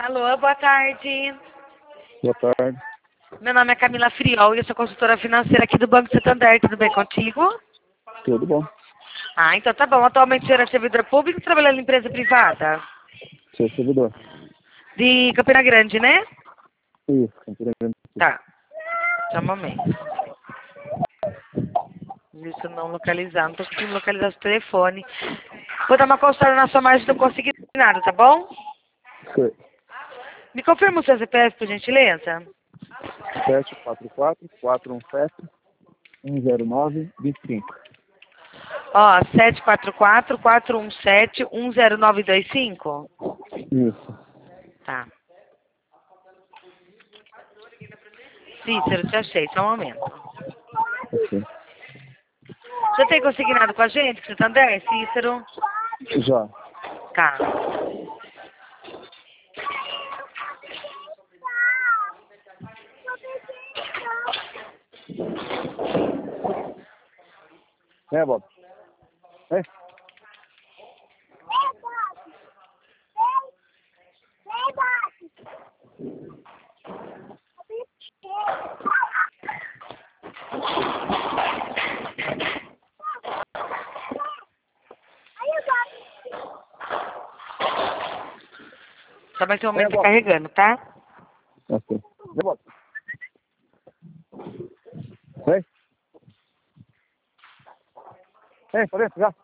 Alô, boa tarde. Boa tarde. Meu nome é Camila Friol e eu sou consultora financeira aqui do Banco Santander. Tudo bem contigo? Tudo bom. Ah, então tá bom. Atualmente o senhor é servidor público ou trabalhando em empresa privada? Sou servidor. De Campina Grande, né? Isso, Campina Grande. Tá. Só um momento. Isso não localizar. Não tô conseguindo localizar o telefone. Vou dar uma consultada na sua margem, não consegui nada, tá bom? Sei. Me confirma o seu CPF, por gentileza? 744-417-109-25. Ó, 744-417-10925? Isso. Tá. Cícero, te achei, só um momento. Ok. Você tem consignado com a gente, Santander, Cícero? Já. Tá. É, Bob? É? Só mais um momento carregando, tá? Ok. É, Bob? É? É, por dentro, já.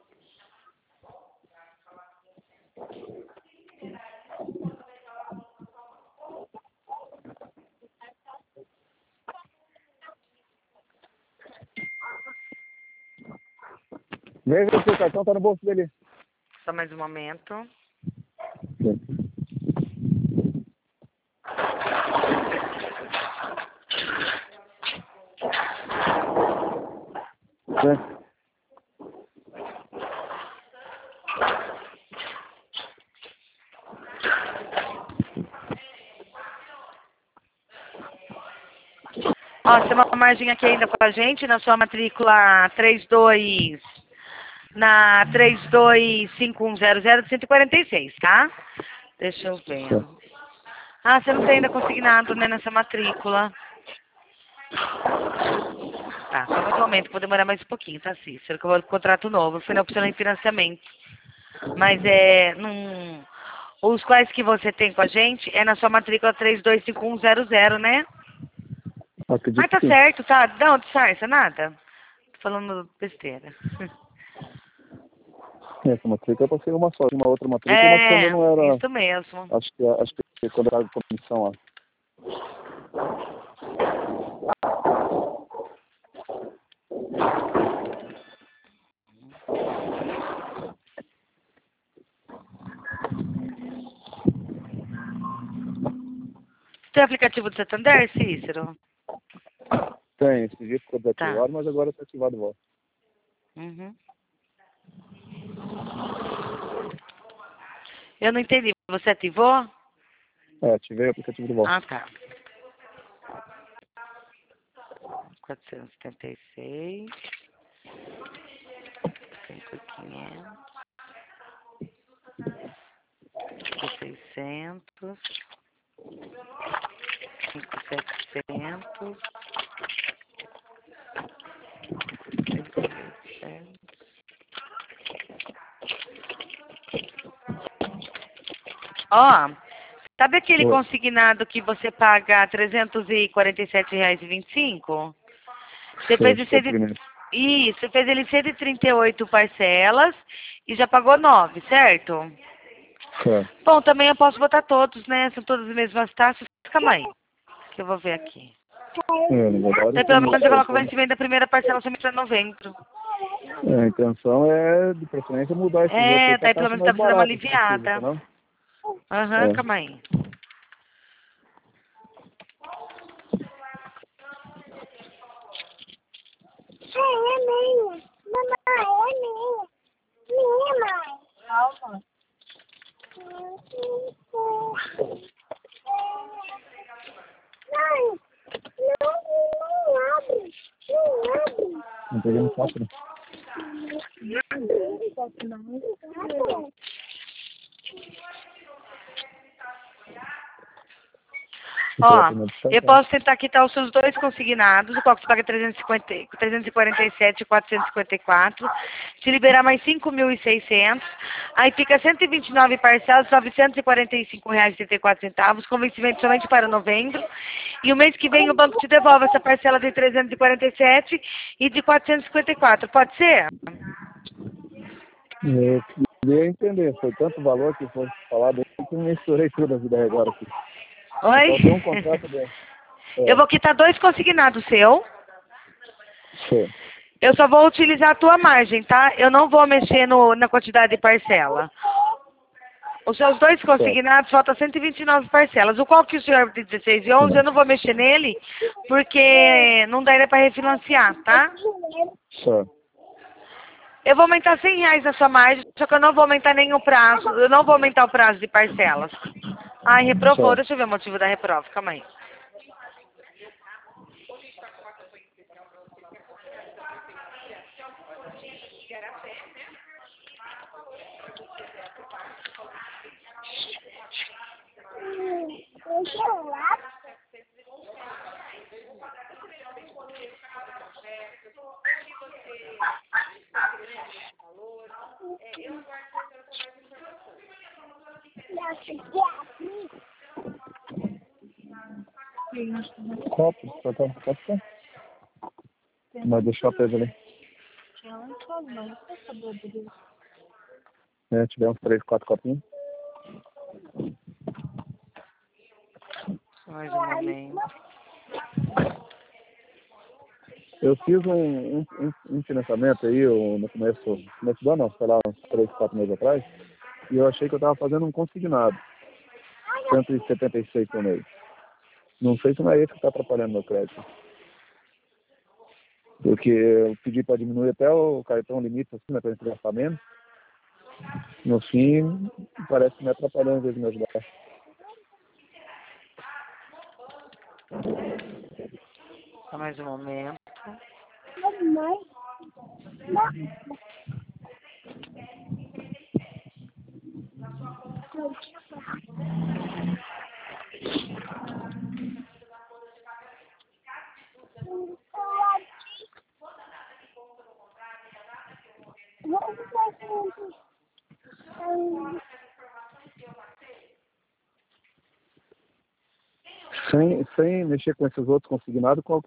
Veja se o cartão tá no bolso dele. Só mais um momento. Sim. É. Ó, você tem uma margem aqui ainda com a gente na sua matrícula 32... Na 325100 de 146, tá? Deixa eu ver. Tá. Ah, você não tem ainda consignado, né, nessa matrícula. Tá, só mais um momento, vou demorar mais um pouquinho, tá, Cícero? Que eu vou no contrato novo. Eu fui na opção de financiamento. Mas os quais que você tem com a gente é na sua matrícula 325100, né? Acredito Mas que tá sim. certo, tá? Não, disfarça, nada. Tô falando besteira. Essa matrícula eu passei uma só. Uma outra matrícula, mas quando É, eu não era... isso mesmo. Acho que quando eu era de comissão lá. Tem aplicativo do Santander, Cícero? Tem, esse dia ficou Tá. desativado, mas agora está ativado de volta. Uhum. Eu não entendi. Você ativou? É, ativei o aplicativo de volta. Ah, tá. 476. 5.500. 600. 5.700. 5.800. Ó, sabe aquele Oi. consignado que você paga R$ 347,25? Você Sei, fez acho em que é o cento... primeiro. Isso, você fez ele em 138 parcelas e já pagou 9, certo? Certo. Bom, também eu posso botar todos, né? São todas as mesmas taxas. Calma aí, que eu vou ver aqui. Não vou dar Daí isso, pelo mas menos eu coloco o vencimento da primeira parcela somente para novembro. a intenção é, de preferência, mudar esses outros aí É, pra daí pelo taxa menos dá mais pra você dar uma barata, se possível, aliviada. entendeu? Aham, É. calma aí. É minha. Mamãe, é minha. Minha, mãe. Calma. Mãe, não abre. Não abre. Não peguei no saco, né? Não abre. Ó, eu posso tentar quitar os seus dois consignados, o qual você paga 347 e 454, te liberar mais 5.600, aí fica 129 parcelas, R$ 945,34, com vencimento somente para novembro, e o mês que vem o banco te devolve essa parcela de 347 e de 454, pode ser? Eu queria entender, foi tanto valor que foi falado aí que eu misturei tudo a vida agora aqui. Oi? Só tem um contrato dele. Eu vou quitar dois consignados seu. Sim. Eu só vou utilizar a tua margem, tá? Eu não vou mexer na quantidade de parcela. Os seus dois consignados, falta 129 parcelas. O qual que o senhor de 16 e 11, eu não vou mexer nele, porque não daria para refinanciar, tá? Só. Eu vou aumentar R$ 100 na sua margem, só que eu não vou aumentar nenhum prazo. Eu não vou aumentar o prazo de parcelas. Ai, reprovou. Só. Deixa eu ver o motivo da reprova. Calma aí. Deixa eu lá. Copo, só tá, pode ser? Mas deixar preso ali. Tiver uns 3, 4 copinhos. Mais um momento. Eu fiz um financiamento aí no começo do ano, não, sei lá, uns 3, 4 meses atrás, e eu achei que eu estava fazendo um consignado, 176 por mês. Não sei se não é esse que está atrapalhando meu crédito. Porque eu pedi para diminuir até o cartão limite, assim, né, para gente gastar menos. No fim, parece que me atrapalhou em vez de me ajudar. Só mais um momento. Mamãe. Sem mexer com esses outros consignados, qual